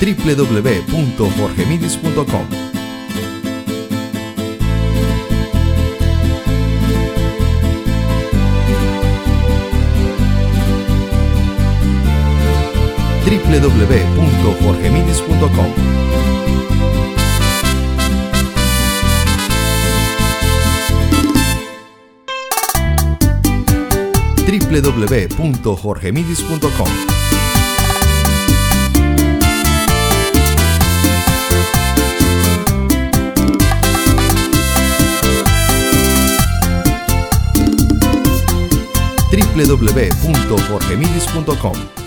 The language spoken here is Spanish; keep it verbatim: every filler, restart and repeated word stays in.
w w w punto jorge midis punto com. w w w punto jorge midis punto com. w w w punto jorge midis punto com. w w w punto jorge midis punto com.